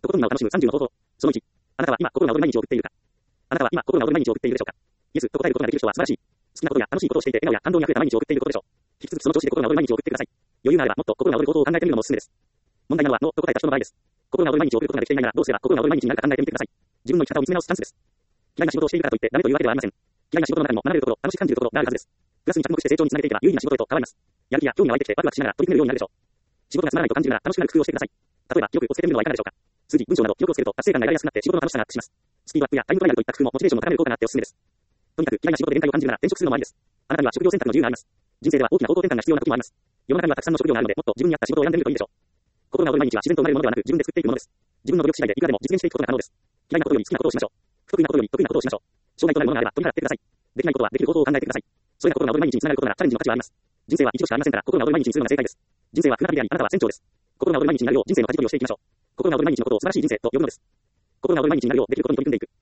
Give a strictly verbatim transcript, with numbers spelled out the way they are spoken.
心が躍る楽しむさんじゅうの方法。そのいち。あなたは今、心が躍る毎日を送っているか。あなたは今、心が躍る毎日を送っているでしょうか。イエスと答えることができる人は素晴らしい。好きなことや楽しいことをしていて、笑顔や感動に溢れた毎日を送っていることでしょう。引き続きその調子で心が躍る毎日を送ってください。余裕があれば、もっと心が躍る方法を考えてみるのもおすすめです。問題なのは、ノーと答えた人の場合です。心が躍る毎日を送ることができていないなら、どうすれば心が躍る毎日になるか考えてみてください。自分の生き方を見つめ直すチャンスです。嫌いな仕事をしているからといってダメというわけではありません。嫌いな仕事の中にも学べるところ、楽しく感じるところがあるはずです。プラスに着目して成長につなげていけば有意義な仕事へと変わります。やる気や興味が湧いてきてワクワクしながら取り組めるようになるでしょう。仕事がつまらないと感じるなら楽しくなる工夫をしてください。例えば、記録をつけてみるのはいかがでしょうか。数字、文章など記録をつけると達成感が得られやすくなって仕事の楽しさがアップします。スピードアップやタイムトライアルといった工夫もモチベーションを高める効果があっておすすめです。とにかく嫌いな仕事で限界を感じるなら転職するのもありです。あなたには職業選択の自由があります。人生では大きな方向転換が必要な時もあります。世の中にはたくさんの職業があるので、もっと自分に合った仕事を選んでみるといいでしょう。心が躍る毎日は自然と生まれるものではなく、自分で作っていくものです。自分の努力次第でいくらでも実現していくことが可能です。嫌いなことより好きなことをしましょう。不得意なことより得意なことをしましょう。障害となるものがあれば取り払ってください。できないことはできる方法を考えてください。それが心が躍る毎日につながることならチャレンジの価値はあります。人生は一度しかありませんから、心が躍る毎日にするのが正解です。人生は船旅であり、あなたは船長です。心が躍る毎日になるよう人生の舵取りをしていきましょう。心が躍る毎日のことを素晴らしい人生と呼ぶのです。心が躍る毎日になるようできることに取り組んでいく。